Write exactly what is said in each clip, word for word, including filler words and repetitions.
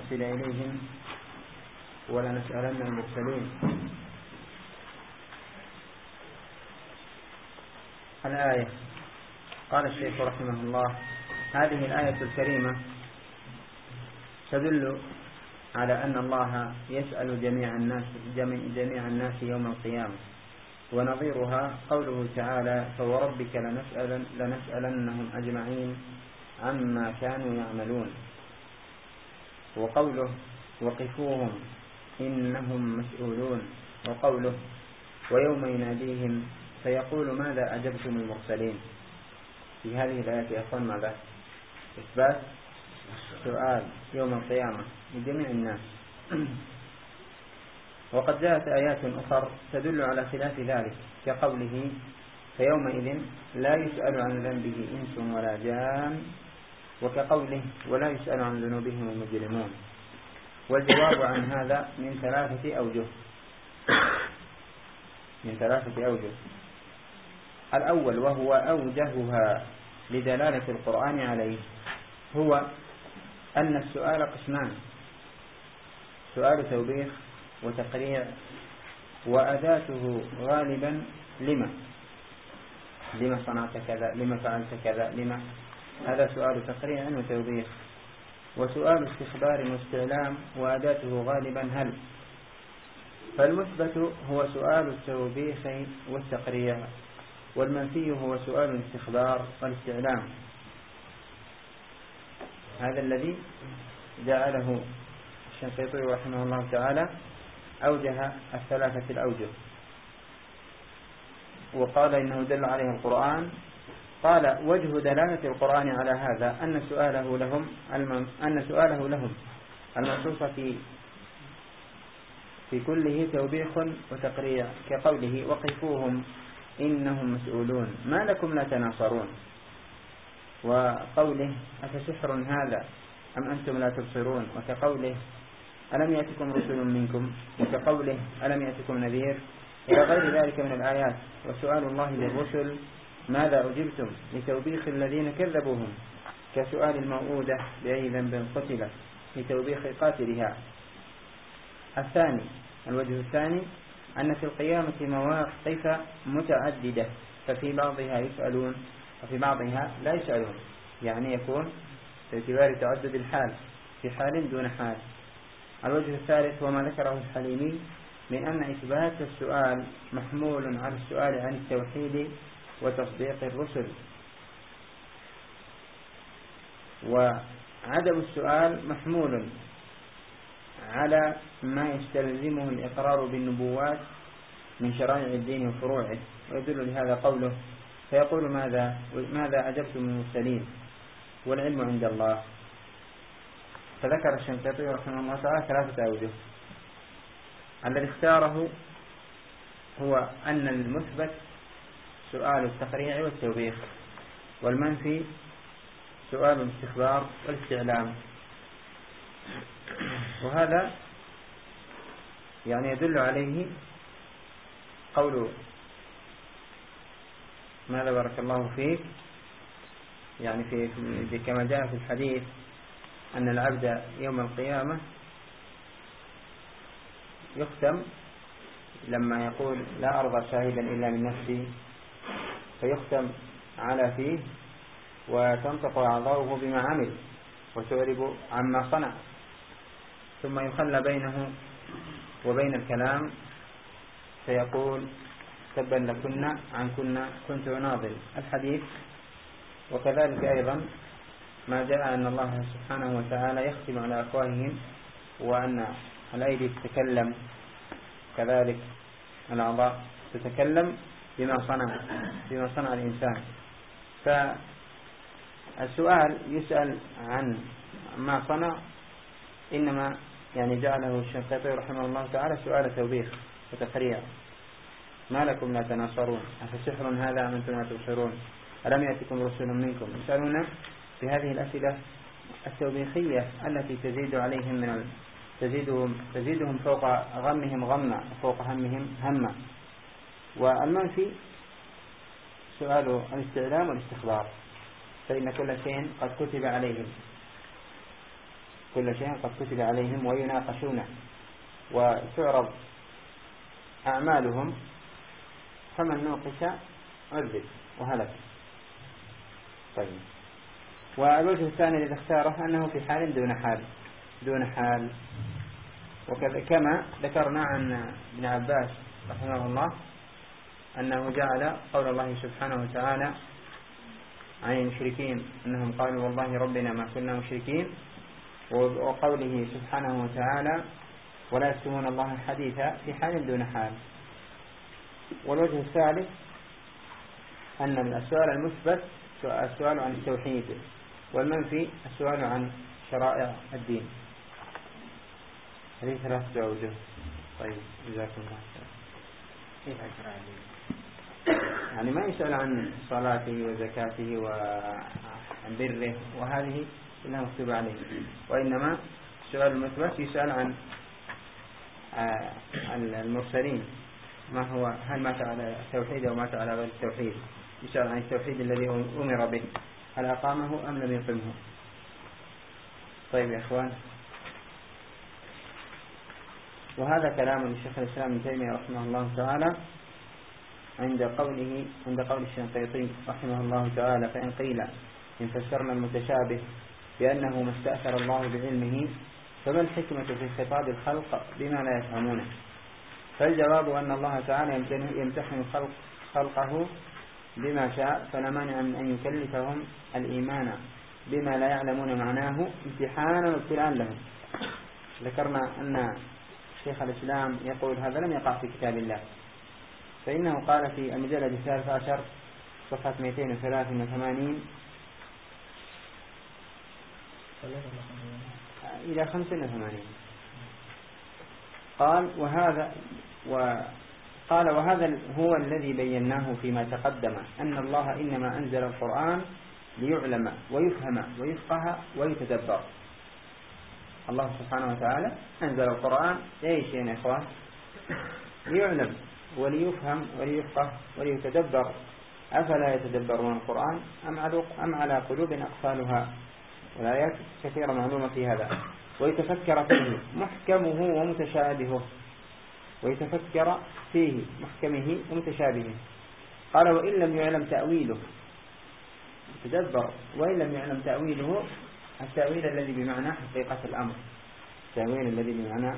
أرسل إليهم ولنسألن المرسلين. الآية. قال الشيخ رحمه الله: هذه الآية الكريمة تدل على أن الله يسأل جميع الناس جميع الناس يوم القيامة، ونظيرها قوله تعالى: فوربك لنسألن لنسألنهم أجمعين عما كانوا يعملون، وقوله: وقفوهم إنهم مسؤولون، وقوله: ويوم يناديهم فيقول ماذا أجبتم المرسلين. في هذه الآية يا أخوان ماذا؟ إثبات سؤال يوم القيامة لجميع الناس. وقد جاءت آيات أخرى تدل على خلاف ذلك، كقوله: فيومئذ لا يسأل عن ذنبه إنس ولا جان، وكقوله: ولا يسأل عن ذنوبهم المجرمون. والجواب عن هذا من ثلاثة أوجه من ثلاثة أوجه الأول، وهو أوجهها لدلالة القرآن عليه، هو أن السؤال قسمان: سؤال توبيخ وتقريع، وأداته غالبا لما لما صنعت كذا، لما فعلت كذا، لما. هذا سؤال تقريع وتوبيخ. وسؤال استخبار واستعلام، وأداته غالبا هل. فالمثبت هو سؤال التوبيخ والتقريع، والمنفي هو سؤال الاستخبار والاستعلام. هذا الذي جعله الشنقيطي رحمه الله تعالى أوجه الثلاثة الأوجه، وقال إنه دل عليه القرآن. قال: وجه دلالة القرآن على هذا أن سؤاله لهم أن سؤاله لهم المنصوص في في كله توبيخ وتقريع، كقوله: وقفوهم إنهم مسؤولون ما لكم لا تناصرون، وقوله: أفسحر هذا أم أنتم لا تبصرون، وكقوله: ألم يأتكم رسل منكم، وكقوله: ألم يأتكم نذير، إلى غير ذلك من الآيات. وسؤال الله للرسل: ماذا أجبتم، لتوبيخ الذين كذبوهم، كسؤال الموءودة بأي ذنب قتلت، لتوبيخ قاتلها. الثاني الوجه الثاني أن في القيامة مواقف متعددة، ففي بعضها يسألون وفي بعضها لا يسألون، يعني يكون باعتبار تعدد الحال، في حال دون حال. الوجه الثالث هو ما ذكره الحليمي من أن إثبات السؤال محمول على السؤال عن التوحيد وتصديق الرسل، وعدم السؤال محمول على ما يستلزمه الإقرار بالنبوات من شرائع الدين وفروعه. ويدل لهذا قوله: فيقول ماذا ماذا أجبتم المرسلين والعلم عند الله. فذكر الشنقيطي رحمه الله تعالى ثلاثة أوجه. الذي اختاره هو أن المثبت سؤال التقريع والتوبيخ، والمنفي سؤال الاستخبار والاستعلام. وهذا يعني يدل عليه قول ماذا بارك الله فيك، يعني في, في كما جاء في الحديث أن العبد يوم القيامة يختم لما يقول: لا أرضى شاهدا إلا من نفسي، فيختم على فيه وتنطق أعضاؤه بما عمل وتعرب عما صنع، ثم يخلى بينه وبين الكلام فيقول: تبا لكنا عن كنا كنت أناضل الحديث. وكذلك أيضا ما جاء أن الله سبحانه وتعالى يختم على أفواههم، وأن الأيدي تتكلم، كذلك الأعضاء تتكلم بما صنع بما صنع الإنسان. فالسؤال يسأل عن ما صنع إنما يعني جعله الشنقيطي رحمه الله تعالى سؤال توبيخ وتقريع: ما لكم لا تناصرون، أفسحر هذا أم أنتم لا تبصرون، ألم يأتكم رسل منكم. يسألون بهذه الأسئلة التوبيخية التي تزيد عليهم من تزيدهم تزيدهم فوق غمهم غما وفوق همهم هما. والمنفي سؤال الاستعلام والاستخبار، فإن كل شيء قد كتب عليهم. كل شيء قد كتب عليهم ويناقشونه وتعرض أعمالهم، فمن نوقش عذب وهلك. طيب، والوجه الثاني الذي اختاره أنه في حال دون حال دون حال وكما ذكرنا عن ابن عباس رحمه الله أنه جعل قول الله سبحانه وتعالى عن المشركين أنهم قالوا والله ربنا ما كنا مشركين، وقوله سبحانه وتعالى ولا يكتمون الله حديثا في حال دون حال. والوجه الثالث أن السؤال المثبت السؤال عن التوحيد، والمنفي السؤال عن شرائع الدين. هذه ثلاثة أوجه. طيب، جزاكم الله خير. يعني ما يسأل عن صلاته وزكاته وعن بره وهذه كلها مكتوبة عليه، وإنما السؤال المثبت يسأل عن المرسلين، ما هو هل مات على التوحيد أو مات على غير التوحيد. يسأل عن التوحيد الذي أمر به، هل أقامه أم لم يقمه. طيب يا إخوان، وهذا كلام الشيخ الإسلام ابن تيمية رحمه الله تعالى عند قوله عند قول الشنقيطي رحمه الله تعالى: فإن قيل إن فسرنا المتشابه بأنه ما استأثر الله بعلمه فما الحكمة في خطاب الخلق بما لا يفهمونه؟ فالجواب أن الله تعالى يمتحن خلق خلقه بما شاء، فلا مانع من أن يكلفهم الإيمان بما لا يعلمون معناه امتحانا وابتلاء لهم. ذكرنا أن شيخ الإسلام يقول هذا لم يقع في كتاب الله، فإنه قال في المجلد الثالث عشر صفحة مئتين وثلاثة وثمانين إلى خمسة وثمانين قال وهذا وقال وهذا هو الذي بيناه فيما تقدم، أن الله إنما أنزل القرآن ليعلم ويفهم ويفقه ويتدبر. الله سبحانه وتعالى أنزل القرآن لأي شيء يا إخوان؟ ليعلم وليفهم وليفقه وليتدبر. أفلا يتدبرون القرآن أم على قلوب أقفالها؟ والآيات كثيرة معلومة في هذا. ويتفكر فيه محكمه ومتشابهه ويتفكر فيه محكمه ومتشابهه. قال وإن لم يعلم تأويله تدبر، وإن لم يعلم تأويله التأويل الذي بمعنى حقيقة الأمر التأويل الذي بمعنى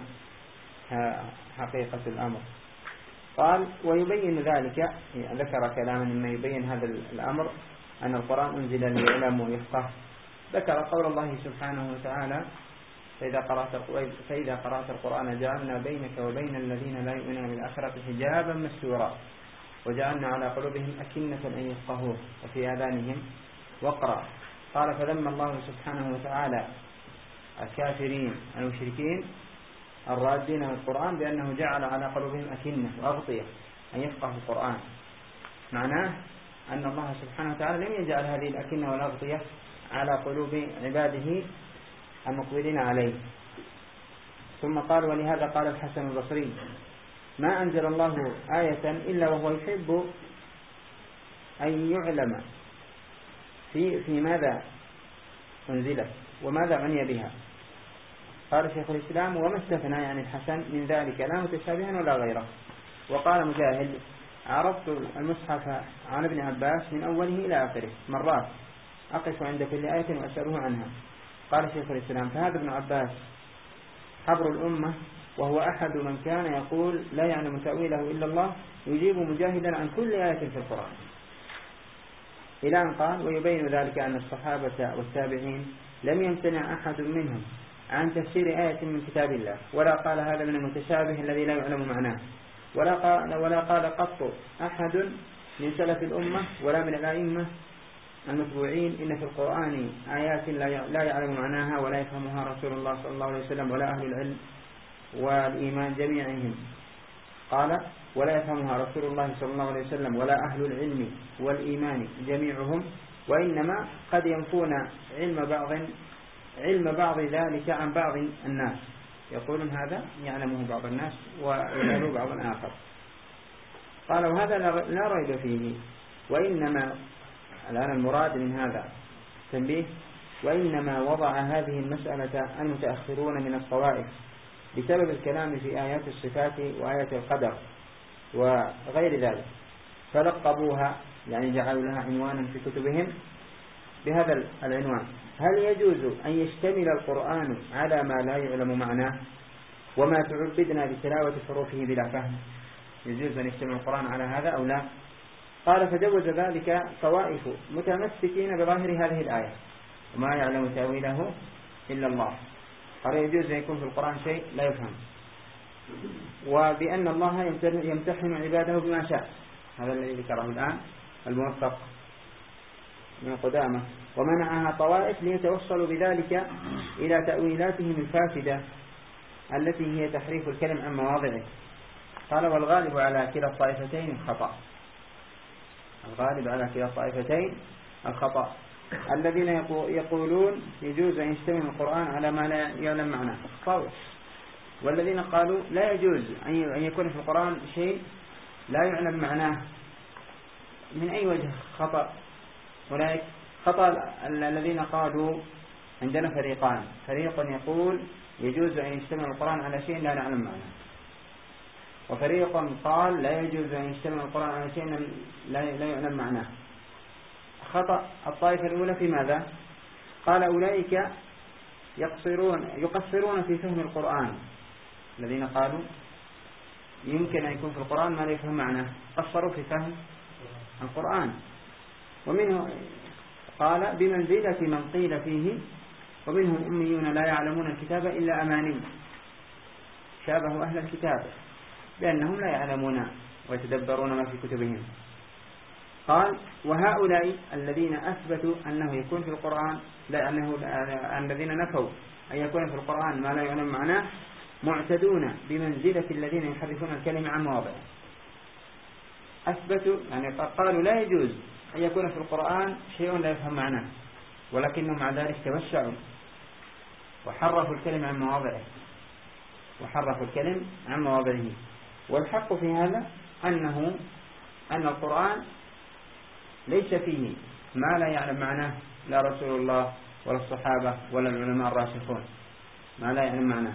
حقيقة الأمر. قال ويبين ذلك، ذكر كلاما مما يبين هذا الأمر أن القرآن أنزل ليعلم ويفقه. ذكر قول الله سبحانه وتعالى فإذا قرأت فإذا قرأت القرآن جعلنا بينك وبين الذين لا يؤمنون بالآخرة حجابا مستورا وجعلنا على قلوبهم أكنة أن يفقهوه وفي آذانهم وقرا. قال فلما الله سبحانه وتعالى الكافرين المشركين الرادين من القرآن بأنه جعل على قلوبهم أكنة وأغطية أن يفقهوا القرآن، معناه أن الله سبحانه وتعالى لم يجعل هذه الأكنة والأغطية على قلوب عباده المقبلين عليه. ثم قال ولهذا قال الحسن البصري ما أنزل الله آية إلا وهو يحب أن يعلم في, في ماذا أنزلت وماذا عني بها. قال شيخ الإسلام وما استثنى يعني الحسن من ذلك لا متشابها ولا غيره. وقال مجاهد عرضت المصحف عن ابن عباس من أوله إلى آخره مرات أقف عند كل آية وأسأله عنها. قال شيخ الإسلام فهذا ابن عباس حبر الأمة، وهو أحد من كان يقول لا يعلم تأويله إلا الله، يجيب مجاهدا عن كل آية في القرآن، إلى أن قال ويبين ذلك أن الصحابة والتابعين لم يمتنع أحد منهم عن تفسير آية من كتاب الله، ولا قال هذا من المتشابه الذي لا يعلم معناه، ولا قال, ولا قال قط أحد من سلف الأمة ولا من الأئمة المتبوعين إن في القرآن آيات لا يعلم معناها ولا يفهمها رسول الله صلى الله عليه وسلم ولا أهل العلم والإيمان جميعهم. قال ولا يفهمها رسول الله صلى الله عليه وسلم ولا أهل العلم والإيمان جميعهم، وإنما قد ينفون علم بعض علم بعض ذلك عن بعض الناس، يقولون هذا يعلمه بعض الناس ويعلمه بعض آخر. قال وهذا لا ريب فيه، وإنما الآن المراد من هذا تنبيه وإنما وضع هذه المسألة المتأخرون من الطوائف بسبب الكلام في آيات الصفات وآيات القدر وغير ذلك، فلقبوها يعني جعلوا لها عنوانا في كتبهم بهذا العنوان: هل يجوز أن يشتمل القرآن على ما لا يعلم معناه وما تعبدنا بتلاوة حروفه بلا فهم؟ يجوز أن يشتمل القرآن على هذا أو لا؟ قال: فجوز ذلك طوائف متمسكين بظاهر هذه الآية وما يعلم تأويله إلا الله. قال: يجوز أن يكون في القرآن شيء لا يفهم، وبأن الله يمتحن عباده بما شاء، هذا الذي ذكره الآن الموفق من قدامه. ومنعها طوائف ليتوصلوا بذلك إلى تأويلاتهم الفاسدة التي هي تحريف الكلم عن مواضعه. قال: والغالب على كلا الطائفتين الخطأ. الغالب على كلا الطائفتين الخطأ. الذين يقولون يجوز أن يشتمل القرآن على ما لا يعلم معناه طاوع، والذين قالوا لا يجوز أن يكون في القرآن شيء لا يعلم معناه. من أي وجه خطأ أولئك؟ خطأ الذين قالوا عندنا فريقان: فريق يقول يجوز أن يشتمل القرآن على شيء لا نعلم معناه، وفريق قال لا يجوز أن يشتمل القرآن على شيء لا يعلم معناه. خطأ الطائفة الأولى في ماذا؟ قال: أولئك يقصرون يقصرون في فهم القرآن. الذين قالوا يمكن أن يكون في القرآن ما لا يفهم معناه قصروا في فهم القرآن. ومنه قال: بمنزلة من قيل فيه ومنهم أميون لا يعلمون الكتاب إلا أماني، شابهوا أهل الكتاب بأنهم لا يعلمون ويتدبرون ما في كتبهم. قال: وهؤلاء الذين أثبتوا أنه يكون في القرآن لا أنه الذين نفوا أن يكون في القرآن ما لا يعلم معناه معتدون بمنزلة الذين يحرفون الكلمة عن مواضعه. أثبتوا يعني قالوا لا يجوز أن يكون في القرآن شيء لا يفهم معناه، ولكنهم مع ذلك توسعوا وحرفوا الكلمة عن مواضعه وحرفوا الكلم عن مواضعه. والحق في هذا أنه أن القرآن ليس فيه ما لا يعلم معناه لا رسول الله ولا الصحابة ولا العلماء الراسخون، ما لا يعلم معناه.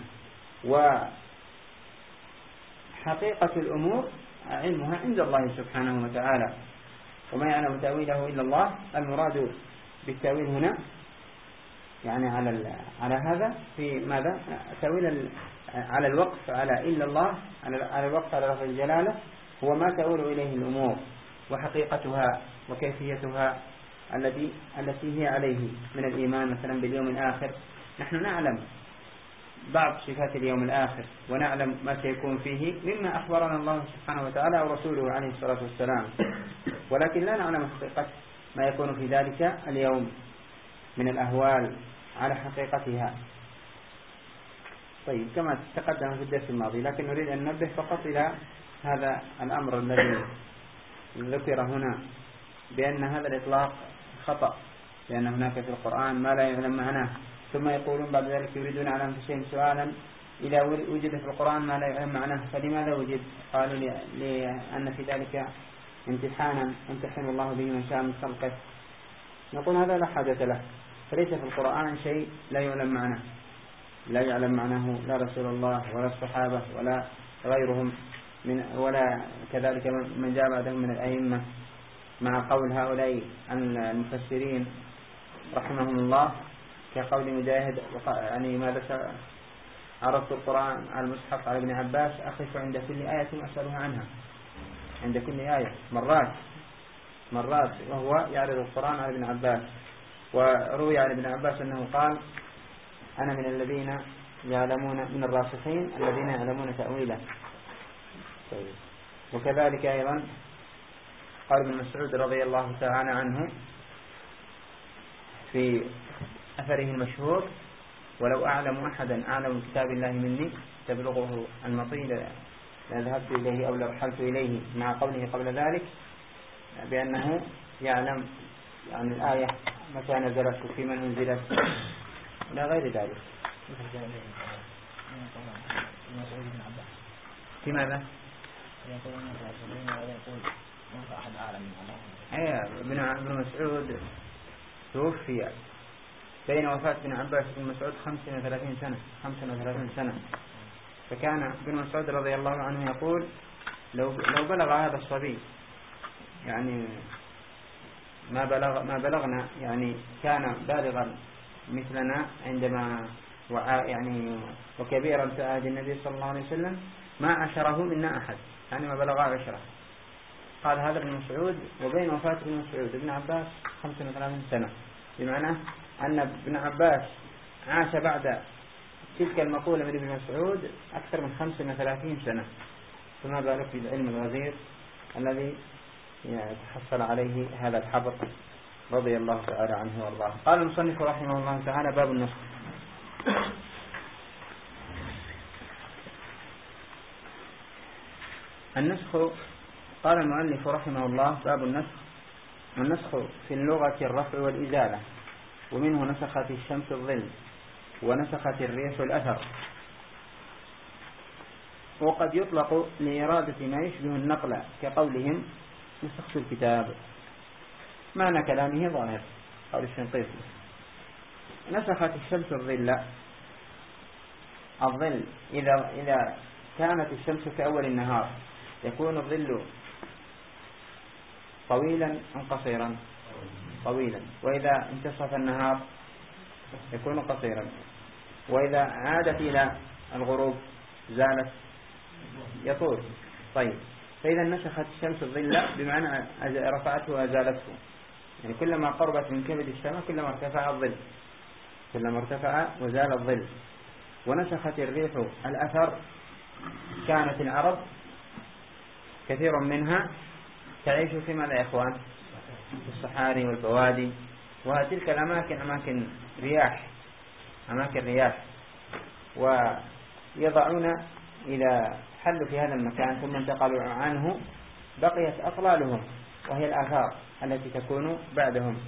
وحقيقة الأمور علمها عند الله سبحانه وتعالى، وما يعلم تأويله إلا الله. المراد بالتأويل هنا يعني على على هذا في ماذا؟ تأويل على الوقف على إلا الله، على الوقف على لفظ الجلالة، هو ما تؤول إليه الأمور وحقيقتها وكيفيتها التي التي هي عليه من الإيمان مثلا باليوم الآخر. نحن نعلم بعض صفات اليوم الآخر ونعلم ما سيكون فيه مما أخبرنا الله سبحانه وتعالى ورسوله عليه الصلاة والسلام، ولكن لا نعلم حقيقة ما يكون في ذلك اليوم من الأهوال على حقيقتها. طيب كما تقدم في الدرس الماضي، لكن نريد أن ننبه فقط إلى هذا الأمر الذي ذكر هنا بأن هذا الإطلاق خطأ، لأن هناك في القرآن ما لا يعلم معناه. ثم يقولون بعد ذلك يريدون على أنفسهم سؤالا: إذا وجد في القرآن ما لا يعلم معناه فلماذا وجد؟ قالوا لأن في ذلك امتحانا يمتحن الله به من شاء من خلقه. نقول هذا لا حاجة له، فليس في القرآن شيء لا يعلم معناه، لا يعلم معناه لا رسول الله ولا الصحابة ولا غيرهم من ولا كذلك من جاء بعدهم من الأئمة، مع قول هؤلاء المفسرين رحمهم الله كقول مجاهد يعني ماذا عرضت القرآن على المصحف على ابن عباس أخف عند كل آية أسألها عنها، عند كل آية مرات مرات وهو يعرض القرآن على ابن عباس. وروي عن ابن عباس أنه قال: أنا من الذين يعلمون من الراسخين الذين يعلمون تأويله. طيب. وكذلك أيضا قال ابن مسعود رضي الله تعالى عنه في أثره المشهور: ولو أعلم أحدا أعلم كتاب الله مني تبلغه المطيل لذهبت إليه أو لرحلت إليه، مع قوله قبل ذلك بأنه يعلم عن الآية متى نزلت وفي من أنزلت إلى غير ذلك. في ماذا؟ أي ابن ابن مسعود توفي بين وفاة ابن عباس وابن مسعود خمسة وثلاثين سنة خمسة وثلاثين سنة. فكان ابن مسعود رضي الله عنه يقول لو لو بلغ هذا الصبي يعني ما بلغ ما بلغنا يعني كان بالغا مثلنا عندما وعى يعني وكبيرا في عهد النبي صلى الله عليه وسلم ما عشره منا أحد، يعني ما بلغ عشرة. قال هذا ابن مسعود، وبين وفاة ابن مسعود ابن عباس خمسة وثلاثين سنة، بمعنى أن ابن عباس عاش بعد تلك المقولة من ابن مسعود أكثر من خمسة وثلاثين سنة، فما بالك بالعلم الغزير الذي تحصل عليه هذا الحبر رضي الله تعالى عنه وارضاه. قال المصنف رحمه الله تعالى: باب النسخ. النسخ، قال المؤلف رحمه الله: باب النسخ. النسخ في اللغة الرفع والإزالة، ومنه نسخت الشمس الظل، ونسخت الريح الأثر. وقد يطلق لإرادة ما يشبه النقل كقولهم نسخت الكتاب. معنى كلامه ظاهر، قول الشنقيطي: نسخت الشمس الظل. الظل إذا إذا كانت الشمس في أول النهار يكون الظل طويلا أم قصيرا؟ طويلا. وإذا انتصف النهار يكون قصيرا. وإذا عادت إلى الغروب زالت يطول. طيب، فإذا نسخت الشمس الظل بمعنى رفعته وأزالته، يعني كلما قربت من كبد السماء كلما ارتفع الظل، كلما ارتفع وزال الظل. ونسخت الريح الأثر. كانت العرب كثير منها تعيش في ماذا يا إخوان؟ في الصحاري والبوادي، وتلك الأماكن أماكن رياح، أماكن رياح، ويضعون إذا حلوا في هذا المكان ثم انتقلوا عنه بقيت أطلالهم، وهي الآثار التي تكون بعدهم.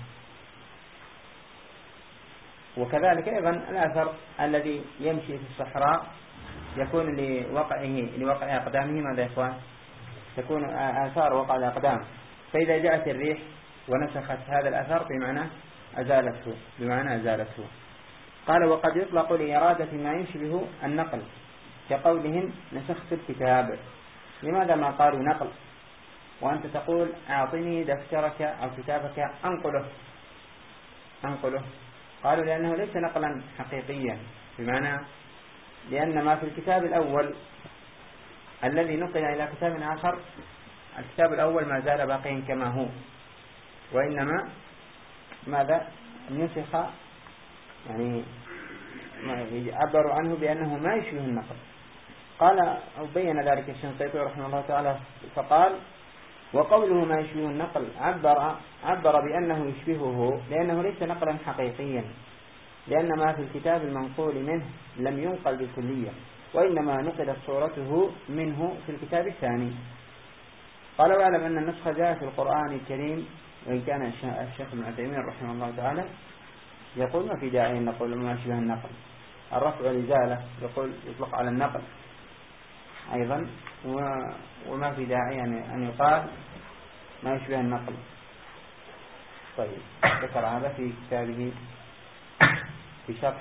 وكذلك أيضا الأثر الذي يمشي في الصحراء يكون لوقعه لوقع أقدامه ماذا يا إخوان؟ تكون آثار وقع الأقدام. فإذا جاءت الريح ونسخت هذا الأثر بمعنى أزالته، بمعنى أزالته. قال: وقد يطلق لإرادة ما يشبه النقل كقولهم نسخت الكتاب. لماذا ما قالوا نقل وأنت تقول أعطني دفترك أو كتابك أنقله أنقله؟ قالوا لأنه ليس نقلا حقيقيا، بمعنى لأن ما في الكتاب الأول الذي نقل إلى كتاب آخر، الكتاب الأول ما زال باقيا كما هو، وإنما ماذا نسخ، يعني عبروا عنه بأنه ما يشبه النقل. قال أو بين ذلك الشنقيطي رحمه الله تعالى فقال: وقوله ما يشبه النقل عبر عبر بأنه يشبهه لأنه ليس نقلا حقيقيا، لأن ما في الكتاب المنقول منه لم ينقل بالكلية، وإنما نقلت صورته منه في الكتاب الثاني. قال: واعلم أن النسخ جاء في القرآن الكريم، وإن كان الشيخ ابن عثيمين رحمه الله تعالى يقول ما في داعي أن نقول ما يشبه النقل. الرفع والإزالة يقول يطلق على النقل أيضا، وما في داعي أن يقال ما يشبه النقل. طيب، ذكر هذا في كتابه في شرح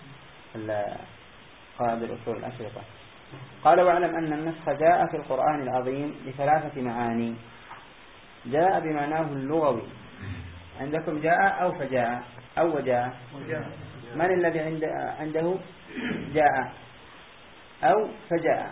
قواعد الأصول الأشرطة. قال: واعلم أن النسخ جاء في القرآن العظيم لثلاثة معاني. جاء بمعناه اللغوي. عندكم جاء أو فجاء أو وجاء؟ من الذي عنده جاء أو فجاء؟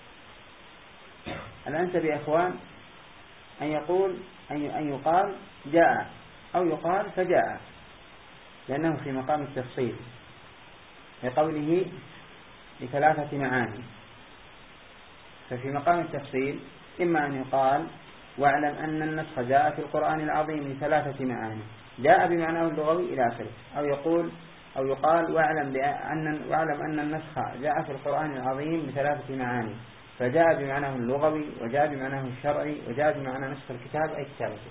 الأنسب يا إخوان أن يقول أن يقال جاء أو يقال فجاء، لأنه في مقام التفصيل لقوله لثلاثة معاني. ففي مقام التفصيل إما أن يقال واعلم أن النسخ جاء في القرآن العظيم لثلاثة معاني، جاء بمعناه اللغوي إلى آخره، أو يقول أو يقال واعلم بأن واعلم أن النسخ جاء في القرآن العظيم لثلاثة معاني، فجاء بمعناه اللغوي، وجاء بمعناه الشرعي، وجاء بمعنى نسخ الكتاب أي كتابته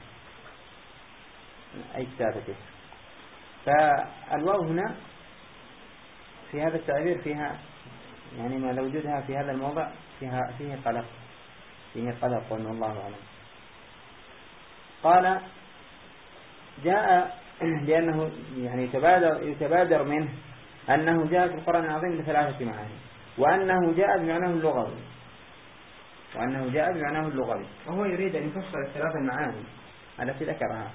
أي كتابته. فالواو هنا في هذا التعبير فيها يعني ما لو وجدها في هذا الموضع فيها فيه قلق فيه قلق والله أعلم. قال: جاء لأنه يعني يتبادر, يتبادر منه أنه جاء في القرآن العظيم بثلاثة معاني، وأنه جاء بمعناه اللغوي وأنه جاء بمعناه اللغوي وهو يريد أن يفسر الثلاث المعاني التي ذكرها.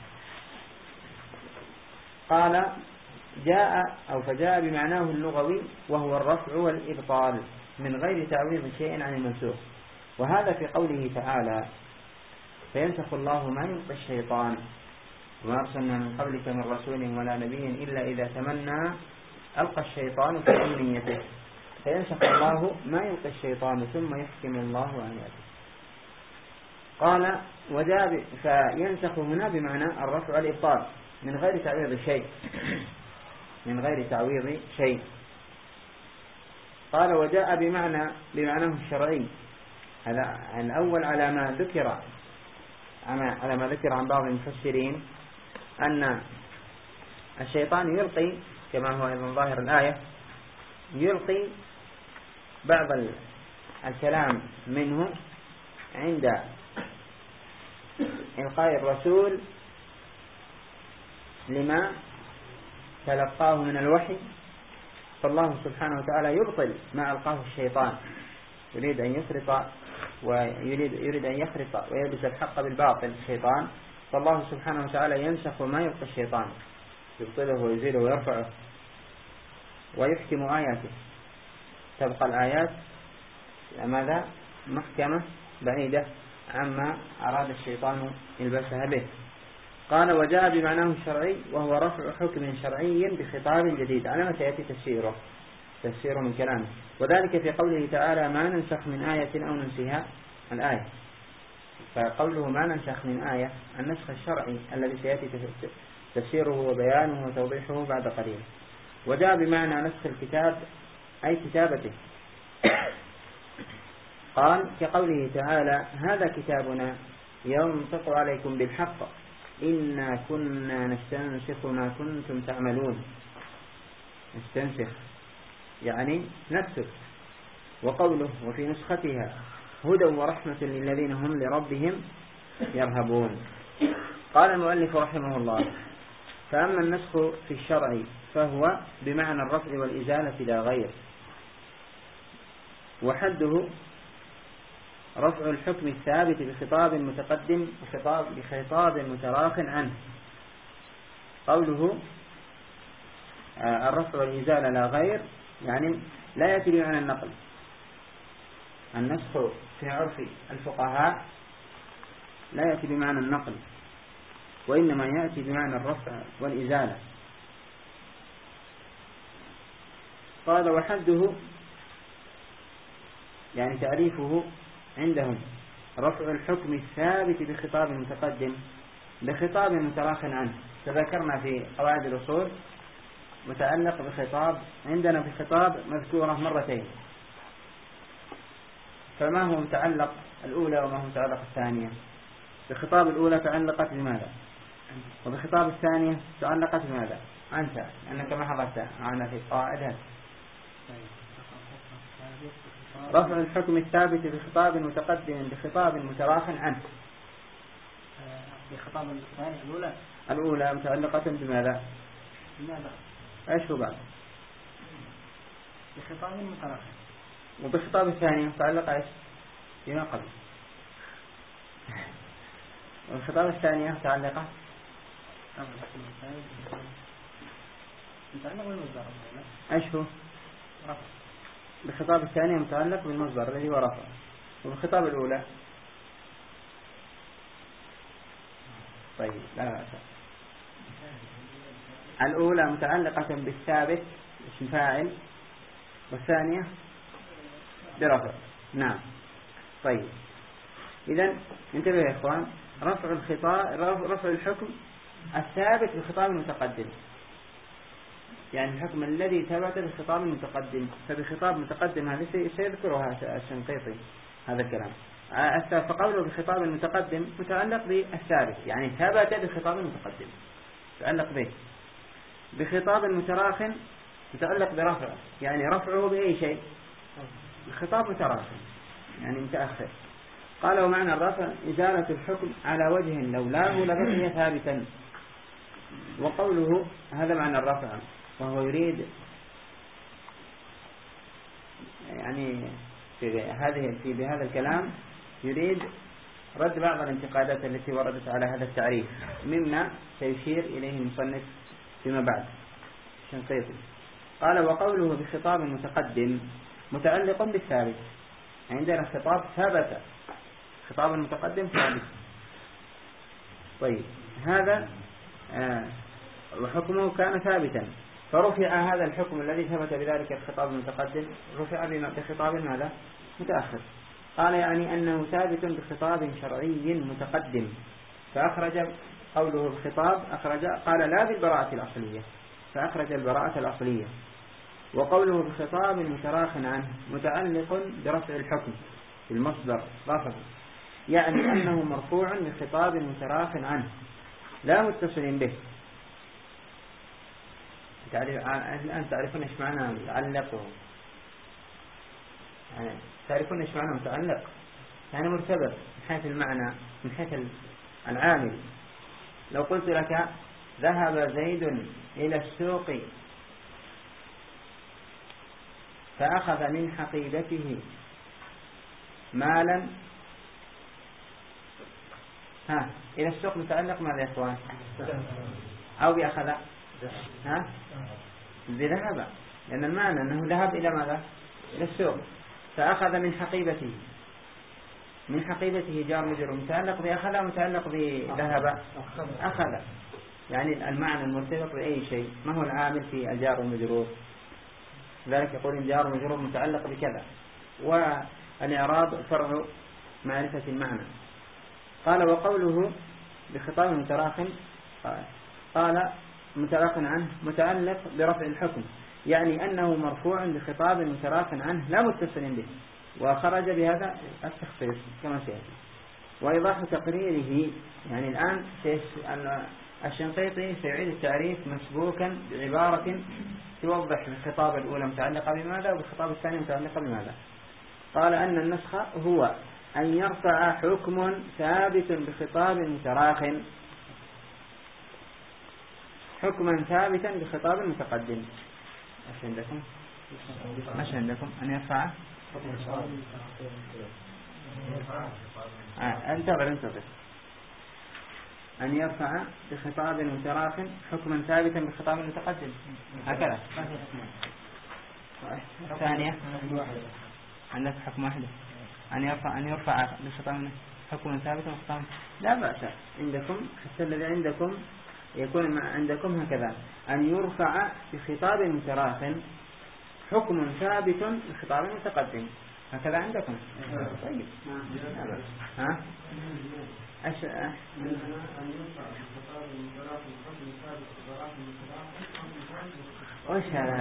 قال جاء أو فجاء بمعناه اللغوي وهو الرفع والإبطال من غير تعويض شيء عن المنسوخ، وهذا في قوله تعالى فينسخ الله ما يلقي الشيطان وما أرسلنا من قبلك من رسول ولا نبي إلا إذا تمنى ألقى الشيطان في أمنيته فينسخ الله ما يلقي الشيطان ثم يحكم الله آياته. قال وجاء فينسخ هنا بمعنى الرفع والإبطال من غير تعويض شيء من غير تعويض شيء. قال وجاء بمعنى بمعناه الشرعي. هذا الأول على ما ذكر على ما ذكر عن بعض المفسرين أن الشيطان يلقي كما هو من ظاهر الآية يلقي بعض الكلام منه عند إلقاء الرسول لما تلقاه من الوحي، فالله سبحانه وتعالى يبطل ما ألقاه الشيطان، يريد أن يفرط ويريد يريد أن يخرط ويلبس الحق بالباطل الشيطان، فالله سبحانه وتعالى ينسخ ما يلقي الشيطان يبطله ويزيله ويرفعه ويحكم آياته، تبقى الآيات ماذا محكمة بعيدة عما أراد الشيطان يلبسها به. قال وجاء بمعناه الشرعي وهو رفع حكم شرعي بخطاب جديد على ما سيأتي تفسيره تفسير من كلامه، وذلك في قوله تعالى ما ننسخ من آية أو ننسها الآية، فقوله ما ننسخ من آية النسخ الشرعي الذي سيأتي تفسيره وبيانه وتوضيحه بعد قليل. وجاء بمعنى نسخ الكتاب أي كتابته، قال كقوله تعالى هذا كتابنا ينطق عليكم بالحق إنا كنا نستنسخ ما كنتم تعملون. نستنسخ يعني نكتب. وقوله وفي نسختها هدى ورحمة للذين هم لربهم يرهبون. قال المؤلف رحمه الله فأما النسخ في الشرع فهو بمعنى الرفع والإزالة لا غير، وحده رفع الحكم الثابت بخطاب متقدم بخطاب, بخطاب متراخ عنه. قوله الرفع والإزالة لا غير يعني لا يأتي بمعنى النقل. النسخ في عرف الفقهاء لا يأتي بمعنى النقل، وإنما يأتي بمعنى الرفع والإزالة. قال وحده يعني تعريفه عندهم رفع الحكم الثابت بخطاب متقدم بخطاب متراخ عنه. تذكرنا في قواعد الأصول متعلق بخطاب، عندنا بخطاب مذكورة مرتين، فما هو متعلق الأولى وما هو متعلق الثانية؟ بخطاب الأولى تعلقت بماذا؟ وبخطاب الثانية تعلقت بماذا؟ أنت أنك ما حضرت معنا في قواعدها. رفع الحكم الثابت بخطاب متقدم بخطاب متراخ عنه. بخطاب الثانية الأولى الأولى متعلقة بماذا؟ بماذا؟ ايش هو بعد؟ بخطاب متراخ. وبخطاب الثانية متعلقة ايش؟ بما قبل. والخطاب الثانية متعلقة متعلق بالمصدر. ايش هو؟ رفع. بالخطاب الثاني متعلق بالمصدر الذي هو رفع. وبالخطاب الأولى طيب لا لا الأولى متعلقة بالثابت اسم فاعل، والثانية برفع. نعم طيب إذن انتبهوا يا إخوان، رفع الخطاب رفع الحكم الثابت بخطاب متقدم، يعني الحكم الذي ثبت بخطاب متقدم، فبخطاب متقدم هذا سيذكرها الشنقيطي هذا الكلام. فقوله بخطاب متقدم متعلق بالثابت يعني ثبت بخطاب متقدم متعلق به. بخطاب متراخ متعلق برفع يعني رفعه بأي شيء؟ بخطاب متراخ يعني متأخر. قال ومعنى الرفع إزالة الحكم على وجه لولاه لبقي ثابتا. وقوله هذا معنى الرفع، وهو يريد يعني في هذه في بهذا الكلام يريد رد بعض الانتقادات التي وردت على هذا التعريف مما سيشير إليه المصنف فيما بعد. الشنقيطي قال: وقوله بخطاب متقدم متعلق بالثابت. عندنا خطاب ثبت، خطاب المتقدم ثابت. طيب هذا آه وحكمه كان ثابتا، فرفع هذا الحكم الذي ثبت بذلك الخطاب المتقدم رفع بخطاب ماذا؟ متأخر. قال يعني أنه ثابت بخطاب شرعي متقدم، فأخرج قوله الخطاب أخرج قال لا بالبراءة الأصلية، فأخرج البراءة الأصلية. وقوله بخطاب متراخ عنه متعلق برفع الحكم المصدر رفع، يعني أنه مرفوع بخطاب متراخ عنه لا متصل به. الآن تعرفون إيش معنى متعلق؟ يعني تعرفون إيش معنى متعلق؟ يعني مرتبط من حيث المعنى، من حيث العامل. لو قلت لك ذهب زيد إلى السوق فأخذ من حقيبته مالا، ها إلى السوق متعلق ماذا يا إخوان؟ أو بأخذ ها بذهب، لأن المعنى أنه ذهب إلى ماذا؟ إلى السوق. فأخذ من حقيبته، من حقيبته جار مجرور متعلق بأخذ متعلق بذهب أخذ، يعني المعنى المرتبط بأي شيء. ما هو العامل في الجار والمجرور؟ ذلك يقول الجار والمجرور متعلق بكذا، والإعراب فرع معرفة المعنى. قال: وقوله بخطاب متراخ قال متراخ عنه متعلق برفع الحكم، يعني أنه مرفوع بخطاب متراخ عنه لا متصل به، وخرج بهذا التخصيص كما سيأتي. وإيضاح تقريره، يعني الآن الشنقيطي سيعيد التعريف مسبوكا بعبارة توضح الخطاب الأولى متعلقة بماذا وبالخطاب الثاني متعلقة بماذا. قال أن النسخ هو أن يرفع حكم ثابت بخطاب متراخ حكما ثابتا بخطاب متقدم. ايش عندكم؟ ايش عندكم؟ أن يرفع آه. انتظر انتظر أن يرفع بخطاب متراخ حكما ثابتا بخطاب متقدم، هكذا. الثانية عندك حكم واحدة، أن يرفع أن يرفع بخطاب حكما ثابتا بخطاب، لا بأس عندكم. حتى الذي عندكم يكون عندكم هكذا: أن يرفع بخطاب متراخ حكم ثابت بخطاب متقدم، هكذا عندكم. طيب ها أش... وش هذا؟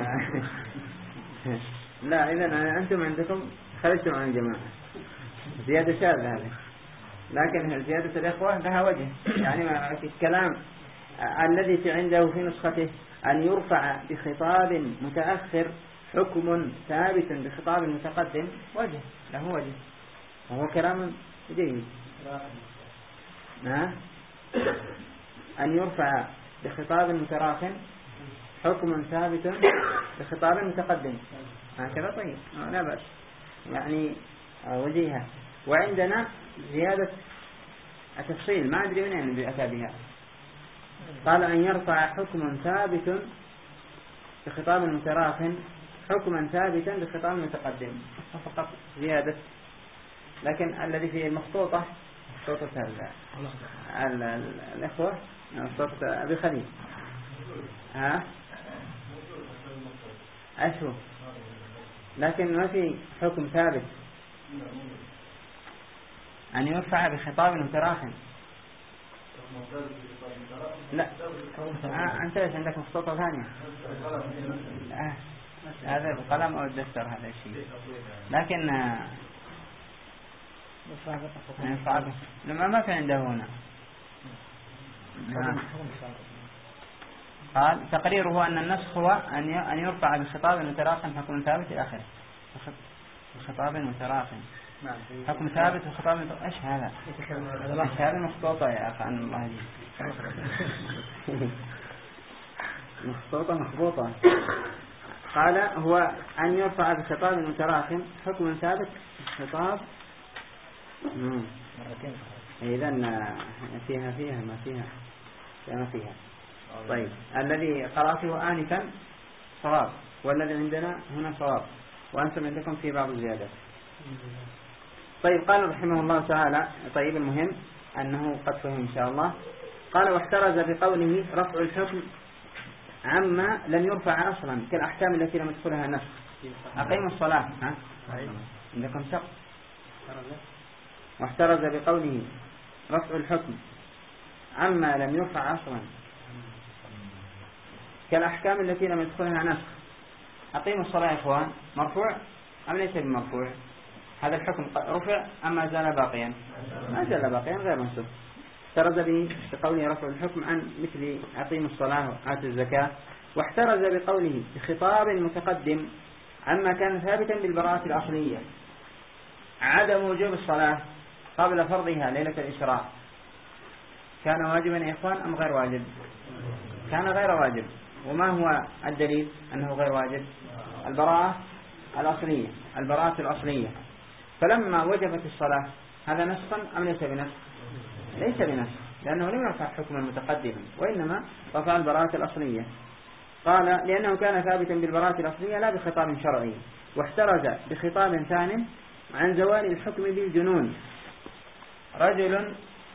لا إذن أنتم عندكم خرجتم عن الجماعة، زيادة شاذة هذه، لكن زيادة الإخوة لها وجه. يعني الكلام الذي في عنده في نسخته أن يرفع بخطاب متأخر حكم ثابت بخطاب متقدم وجه، له وجه، وهو كلام جيد. أن يرفع بخطاب متراخ حكم ثابت بخطاب متقدم، هكذا. طيب لا بأس، يعني وجيهة. وعندنا زيادة التفصيل ما أدري من أين أتى بها. قال أن يرفع حكم ثابت بخطاب متراخ حكما ثابتا بخطاب متقدم، فقط زيادة. لكن الذي في المخطوطة مخطوطة الأخوة مخطوطة أبي خليل ها أشهر، لكن ما في حكم ثابت أن يرفع بخطاب متراخ. لا آه أنت ليش عندك مخطوطة ثانية؟ آه. هذا القلم أو الدفتر هذا الشيء، لكن آه لما ما في عنده هنا. آه. قال تقريره أن النسخ هو أن يرفع بخطاب متراخ حكم ثابت إلى آخره، بخطاب متراخ حكم ثابت وخطاب متغير. ايش هذا؟ ايش هذا مخطوطة يا اخي عن الله دي. مخطوطة مخبوطة. قال هو أن يرفع بخطاب متراخم حكم ثابت خطاب. إذن فيها فيها ما فيها ما فيها. طيب الذي قرأته آنفا صواب، والذي عندنا هنا صواب، وأنتم عندكم في بعض الزيادات. طيب قال رحمه الله تعالى. طيب المهم أنه قد فهم إن شاء الله. قال واحترز بقوله رفع الحكم عما لم يرفع أصلا كالأحكام التي لم يدخلها نسخ. أقيموا الصلاة. ها؟ عندكم شق. واحترز بقوله رفع الحكم عما لم يرفع أصلا كالأحكام التي لم يدخلها نسخ. أقيموا الصلاة يا إخوان مرفوع أم ليس بمرفوع؟ هذا الحكم رفع أم ما زال باقيا؟ ما زال باقيا غير منسوخ. احترز به بقوله رفع الحكم عن مثل أقيموا الصلاة وآتوا الزكاة. واحترز بقوله بخطاب متقدم عما كان ثابتا بالبراءة الأصلية. عدم وجوب الصلاة قبل فرضها ليلة الإسراء كان واجبا يا إخوان أم غير واجب؟ كان غير واجب. وما هو الدليل أنه غير واجب؟ البراءة الأصلية البراءة الأصلية. فلما وجبت الصلاة هذا نسخا أم ليس بنسخ؟ ليس بنسخ، لأنه لم يرفع حكما متقدما وإنما رفع البراءة الأصلية. قال لأنه كان ثابتا بالبراءة الأصلية لا بخطاب شرعي. واحترز بخطاب ثان عن زوال الحكم بالجنون. رجل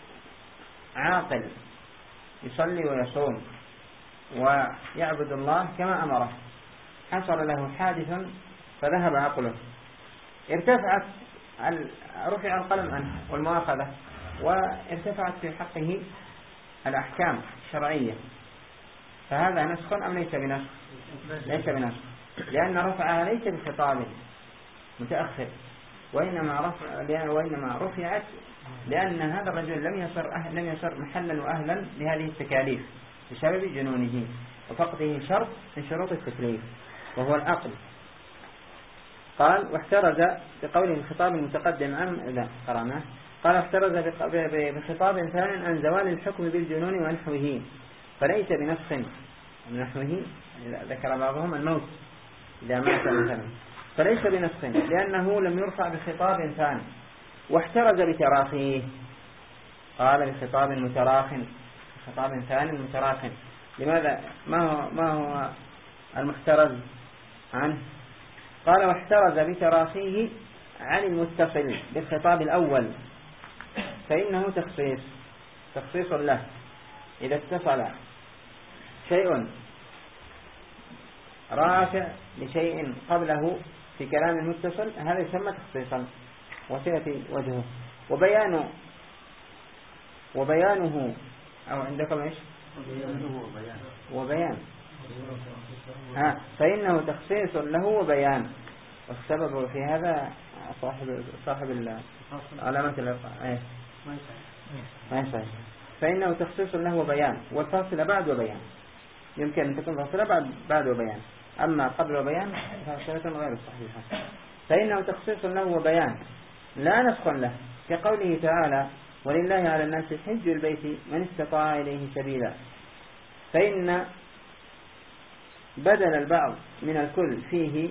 عاقل يصلي ويصوم ويعبد الله كما أمره، حصل له حادث فذهب عقله، ارتفعت رفع القلم عنه والمؤاخذة، وارتفعت في حقه الأحكام الشرعية. فهذا نسخ أم ليس بنسخ؟ ليس بنسخ، لأن رفعها ليس بخطاب متأخر، وإنما رفع وإنما رفعت لأن هذا الرجل لم يصر أهل لم يصر محلا وأهلا لهذه التكاليف بسبب جنونه وفقده شرط من شروط التكليف وهو العقل. قال واحترز بقوله الخطاب المتقدم عن لا قرأناه. قال احترز بخطاب ثان عن زوال الحكم بالجنون ونحوه فليس بنسخ. نحوه ذكر بعضهم الموت إذا مات مثلا، فليس بنسخ لأنه لم يرفع بخطاب ثان. واحترز بتراخيه. قال بخطاب متراخ خطاب ثاني متراخ. لماذا؟ ما هو ما هو المحترز عنه؟ قال واحترز بتراخيه عن المتصل بالخطاب الأول فإنه تخصيص تخصيص له. إذا اتصل شيء رافع لشيء قبله في كلام المتصل هذا يسمى تخصيصا وسيأتي وجهه. وبيان وبيانه أو عندكم إيش؟ وبيان ها فإنه تخصيص له وبيان. والسبب في هذا صاحب صاحب علامة الإيه ما يصح. فإنه تخصيص له وبيان، والفاصلة بعد وبيان يمكن أن تكون فاصلة بعد بعد وبيان، أما قبل وبيان فاصلة غير صحيحة. فإنه تخصيص له وبيان لا نسخ له، كقوله تعالى ولله على الناس حج البيت من استطاع إليه سبيلا. فإن بدل البعض من الكل فيه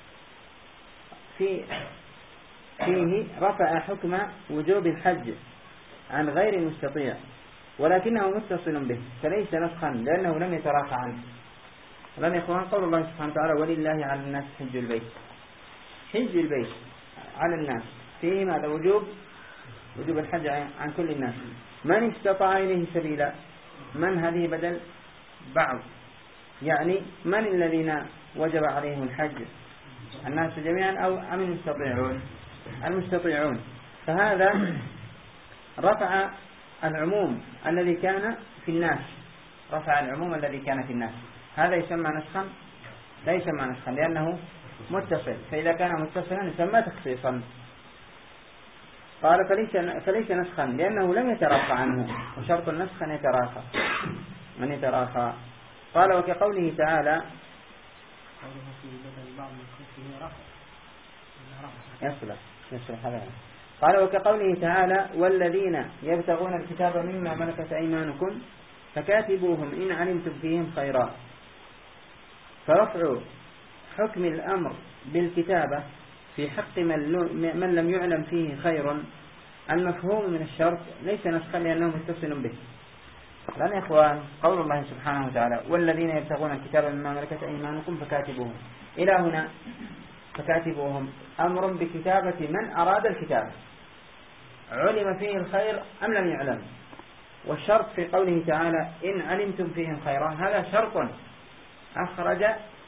في فيه رفع حكم وجوب الحج عن غير المستطيع ولكنه متصل به فليس نسخا لأنه لم يتراخى عنه. لم يكن قول الله سبحانه وتعالى ولله على الناس حج البيت. حج البيت على الناس فيه ماذا؟ وجوب وجوب الحج عن كل الناس. من استطاع إليه سبيلا، من هذه بدل بعض، يعني من الذين وجب عليهم الحج؟ الناس جميعا أو أم المستطيعون؟ المستطيعون. فهذا رفع العموم الذي كان في الناس رفع العموم الذي كان في الناس. هذا يسمى نسخا؟ لا يسمى نسخا لأنه متصل، فإذا كان متصلا يسمى تخصيصا. قال فليس, فليس نسخا لأنه لم يتراخى عنه، وشرط النسخ أن يتراخى من يتراخى. قال وكقوله تعالى يصلح قال وكقوله تعالى والذين يبتغون الكتاب مما ملكت أيمانكم فكاتبوهم إن علمتم فيهم خيرا. فرفع حكم الأمر بالكتابة في حق من لم يعلم فيه خير المفهوم من الشرط ليس نسخا لأنه متصل به. لأن يا إخوان قول الله سبحانه وتعالى والذين يبتغون الكتاب مما ملكت أيمانكم فكاتبوهم، إلى هنا فكاتبوهم أمر بكتابة من أراد الكتابة علم فيه الخير أم لم يعلم. والشرط في قوله تعالى إن علمتم فيهم خيرا هذا شرط أخرج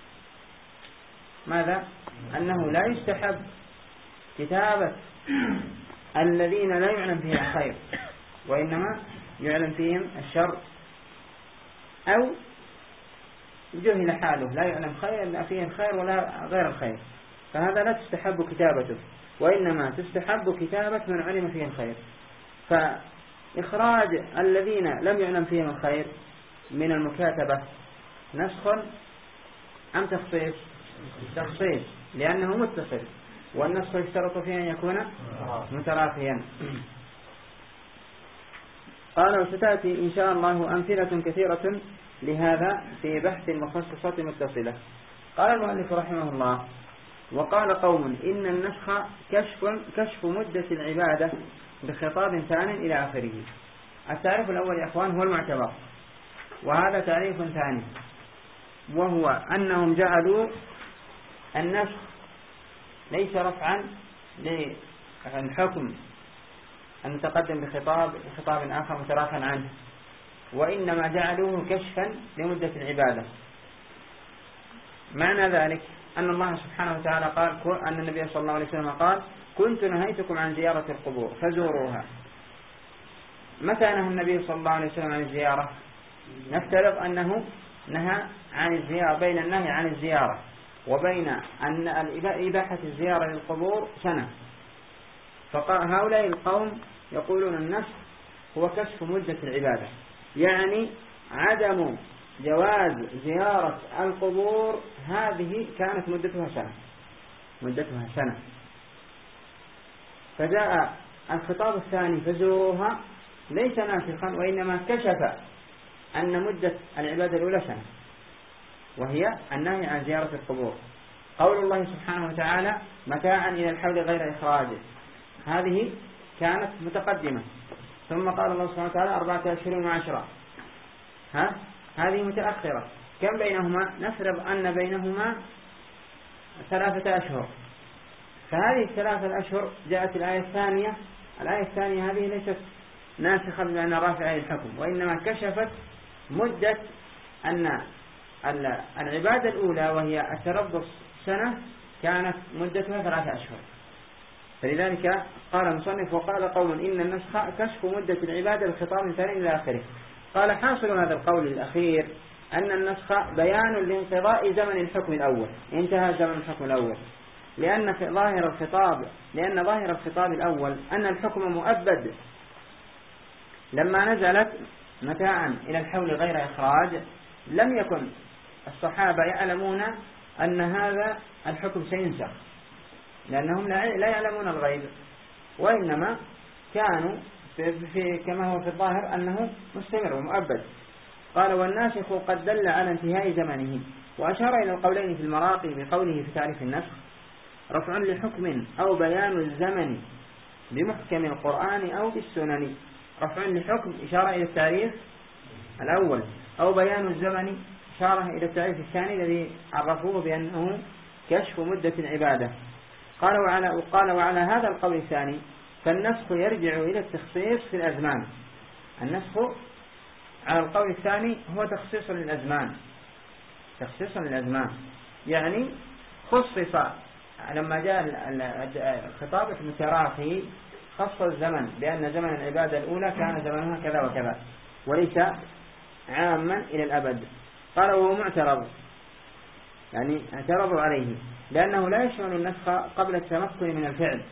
ماذا؟ أنه لا يستحب كتابة الذين لا يعلم فيهم الخير، وإنما يعلم فيهم الشر أو جهل حاله لا يعلم خير لا فيه الخير ولا غير الخير، فهذا لا تستحب كتابته، وإنما تستحب كتابة من علم فيه الخير. فإخراج الذين لم يعلم فيهم الخير من المكاتبة نسخ أم تخصيص؟ تخصيص، لأنه متصل، والنسخ يشترط فيه أن يكون مترافيا. قال وستأتي إن شاء الله أمثلة كثيرة لهذا في بحث المخصصات متصلة. قال المؤلف رحمه الله وقال قوم إن النسخ كشف, كشف مدة العبادة بخطاب ثان إلى آخره. التعريف الأول يا أخوان هو المعتبر، وهذا تعريف ثاني، وهو أنهم جعلوا النسخ ليس رفعا للحكم المتقدم بخطاب خطاب آخر متراخا عنه، وإنما جعلوه كشفا لمدة العبادة. معنى ذلك أن الله سبحانه وتعالى قال أن النبي صلى الله عليه وسلم قال كنت نهيتكم عن زيارة القبور فزوروها. متى نهى النبي صلى الله عليه وسلم عن الزيارة؟ نفترض أنه نهى عن الزيارة، بين النهي عن الزيارة وبين أن إباحة الزيارة للقبور سنة. فهؤلاء القوم يقولون النسخ هو كشف مدة العبادة، يعني عدم جواز زيارة القبور هذه كانت مدتها سنة مدتها سنة فجاء الخطاب الثاني فزوروها ليس ناسخا، وإنما كشف أن مدة العبادة الأولى سنة، وهي النهي عن زيارة القبور. قول الله سبحانه وتعالى متاعا إلى الحول غير إخراج هذه كانت متقدمة، ثم قال الله سبحانه وتعالى أربعة أشهر وعشرة، ها هذه متأخرة. كم بينهما؟ نفرض أن بينهما ثلاثة أشهر، فهذه الثلاثة الأشهر جاءت الآية الثانية. الآية الثانية هذه ليست ناسخة بمعنى رافعة للحكم، وإنما كشفت مدة أن العبادة الأولى وهي التربص سنة كانت مدتها ثلاثة أشهر. فلذلك قال المصنف وقال قوم إن النسخ كشف مدة العبادة بخطاب ثاني إلى آخره. قال حاصل هذا القول الأخير أن النسخ بيان لانقضاء زمن الحكم الأول، انتهى زمن الحكم الأول، لأن في ظاهر الخطاب لأن ظاهر الخطاب الأول أن الحكم مؤبد لما نزلت متاعا إلى الحول غير إخراج. لم يكن الصحابة يعلمون أن هذا الحكم سينسخ، لأنهم لا يعلمون الغيب، وإنما كانوا في في كما هو في الظاهر أنه مستمر ومؤبد. قال والناسخ قد دل على انتهاء زمنه، وأشار إلى القولين في المراقي بقوله في تعريف النسخ رفع لحكم أو بيان الزمن بمحكم القرآن أو بالسنن. رفع لحكم إشارة إلى التعريف الأول، أو بيان الزمن إشارة إلى التعريف الثاني الذي عرفوه بأنه كشف مدة العبادة. قال وعلى, وقال وعلى هذا القول الثاني فالنسخ يرجع إلى التخصيص في الأزمان. النسخ على القول الثاني هو تخصيص للأزمان، تخصيص للأزمان يعني خصص لما جاء الخطاب المتراخي خص الزمن بأن زمن العبادة الأولى كان زمنها كذا وكذا، وليس عاما إلى الأبد. قال وهو معترض، يعني اعترضوا عليه لأنه لا يشمل النسخ قبل التمكن من الفعل.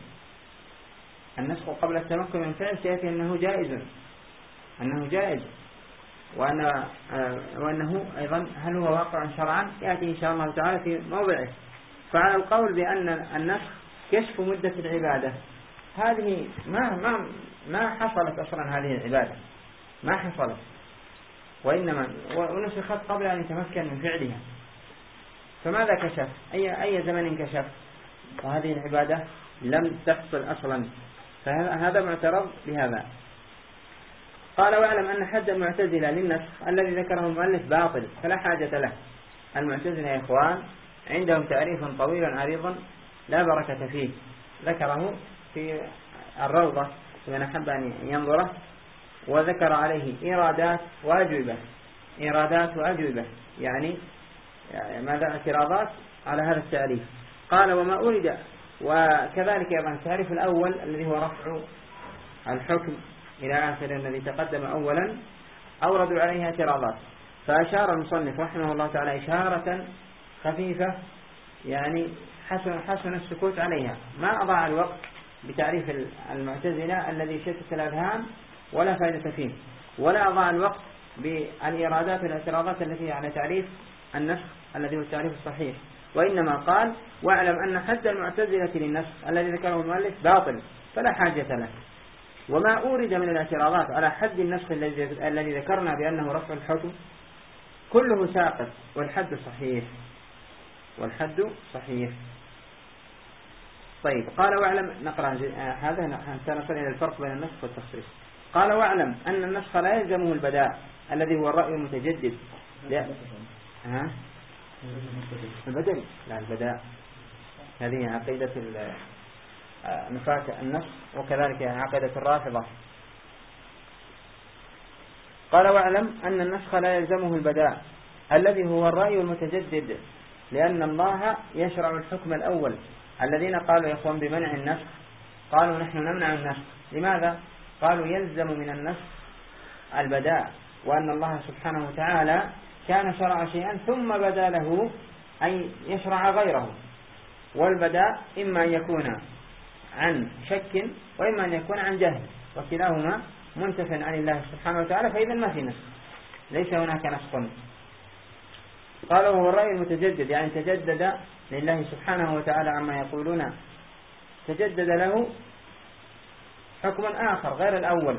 النسخ قبل التمكن من الفعل سيأتي أنه جائز أنه جائز وأن وأنه أيضا هل هو واقع شرعا يأتي إن شاء الله تعالى في موضعه. فعلى القول بأن النسخ كشف مدة العبادة، هذه ما ما ما حصلت أصلا هذه العبادة، ما حصلت، وإنما ونسخت قبل أن يتمكن من فعلها. فماذا كشف؟ أي أي زمن كشف؟ وهذه العبادة لم تحصل أصلا، فهذا معترض بهذا. قال واعلم أن حد المعتزلة للنسخ الذي ذكره المؤلف باطل فلا حاجة له. المعتزلة يا إخوان عندهم تعريف طويل عريض لا بركة فيه، ذكره في الروضة لمن أحب أن ينظره، وذكر عليه إيرادات وأجوبة، إيرادات وأجوبة يعني ماذا اعتراضات على هذا التعريف. قال وما أورد، وكذلك أيضا التعريف الأول الذي هو رفع الحكم إلى آخر الذي تقدم أولا أوردوا عليها اعتراضات، فأشار المصنف رحمه الله تعالى إشارة خفيفة يعني حسن, حسن السكوت عليها، ما أضاع الوقت بتعريف المعتزلة الذي شتت الأذهان ولا فائدة فيه، ولا أضاع الوقت بالإيرادات والاعتراضات التي على تعريف النسخ الذي هو التعريف الصحيح، وإنما قال واعلم أن حد المعتزلة للنسخ الذي ذكره المؤلف باطل فلا حاجة له. وما أورد من الاعتراضات على حد النسخ الذي ذكرنا بأنه رفع الحكم كله ساقط والحد صحيح، والحد صحيح. طيب قال واعلم، نقرأ هذا حتى نصل إلى الفرق بين النسخ والتخصيص. قال واعلم أن النسخ لا يلزمه البداء الذي هو الرأي المتجدد. لا ها البدل، لا البداء هذه عقيدة نفاة النسخ وكذلك عقيدة الرافضة. قال واعلم أن النسخ لا يلزمه البداء الذي هو الرأي المتجدد، لأن الله يشرع الحكم الأول. الذين قالوا يا إخوان بمنع النسخ قالوا نحن نمنع النسخ، لماذا؟ قالوا يلزم من النسخ البداء، وأن الله سبحانه وتعالى كان شرع شيئا ثم بدا له أن يشرع غيره، والبداء إما أن يكون عن شك وإما أن يكون عن جهل، وكلاهما منتف عن الله سبحانه وتعالى، فإذا ما في نسخ، ليس هناك نسخ. قال وهو الرأي المتجدد يعني تجدد لله سبحانه وتعالى عما يقولون، تجدد له حكم آخر غير الأول،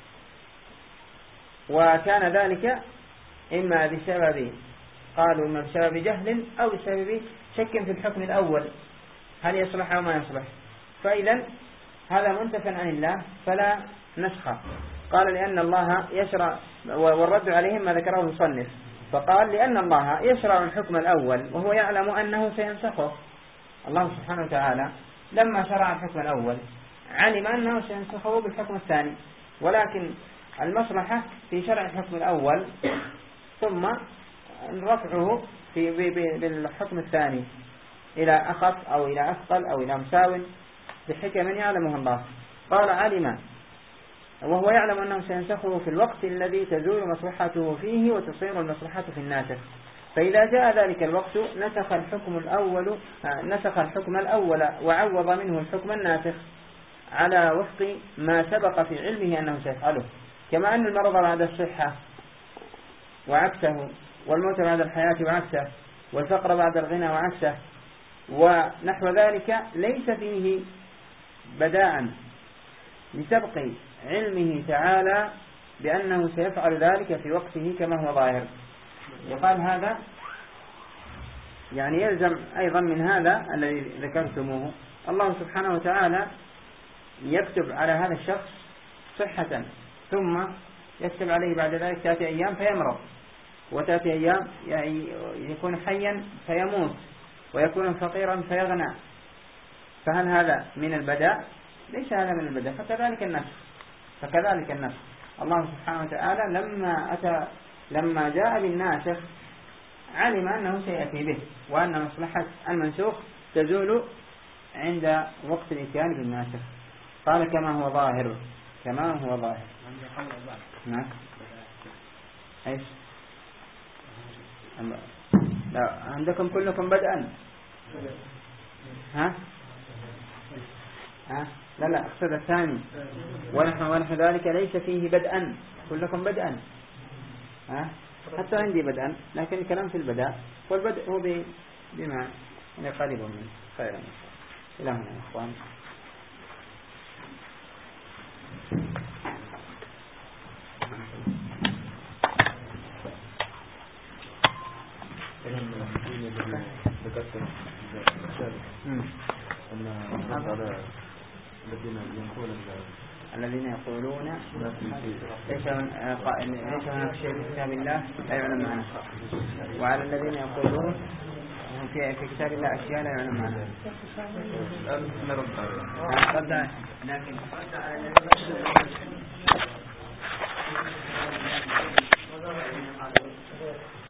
وكان ذلك إما بسبب قالوا إما بسبب جهل أو بسبب شك في الحكم الأول هل يصلح أو ما يصلح، فإذا هذا منتف عن الله فلا نسخ. قال لأن الله يشرع، والرد عليهم ما ذكره المصنف، فقال لأن الله يشرع الحكم الأول وهو يعلم أنه سينسخه. الله سبحانه وتعالى لما شرع الحكم الأول علم أنه سينسخه بالحكم الثاني، ولكن المصلحة في شرع الحكم الأول ثم رفعه في بالحكم الثاني إلى أخف أو إلى أثقل أو إلى مساو بحكم يعلمه الله. قال علم وهو يعلم أنه سينسخه في الوقت الذي تزول مصلحته فيه وتصير المصلحة في الناسخ، فإذا جاء ذلك الوقت نسخ الحكم الأول نسخ الحكم الأول وعوض منه الحكم الناسخ على وفق ما سبق في علمه أنه سيفعله، كما أن المرض بعد الصحة وعكسه، والموت بعد الحياة وعكسه، والفقر بعد الغنى وعكسه، ونحو ذلك ليس فيه بداء لسبق علمه تعالى بأنه سيفعل ذلك في وقته كما هو ظاهر. يقال هذا يعني يلزم أيضا من هذا الذي ذكرتموه، الله سبحانه وتعالى يكتب على هذا الشخص صحة ثم يكتب عليه بعد ذلك تأتي أيام فيمرض، وتأتي أيام يعني يكون حيا فيموت، ويكون فقيرا فيغنى، فهل هذا من البداء؟ ليس هذا من البداء. فكذلك النسخ فكذلك النسخ الله سبحانه وتعالى لما أتى لما جاء بالناسخ علم أنه سيأتي به، وأن مصلحة المنسوخ تزول عند وقت الإتيان بالناسخ. قال كما هو ظاهر كما هو ظاهر نعم ايش لا عندكم كلكم بدءا ها ها لا لا اقصد الثاني ونحن ونحن ذلك ليس فيه بدءا، كلكم بدءا ها حتى عندي بدءا، لكن الكلام في البدء، والبدء هو بما يعني قريب منه خيرا. إلى هنا يا إخوان. الذين يقولون ليس هناك شيء في كتاب الله لا يعلم معناه، وعلى الذين يقولون في كتاب الله أشياء لا يعلم معناه. رد لكن رد على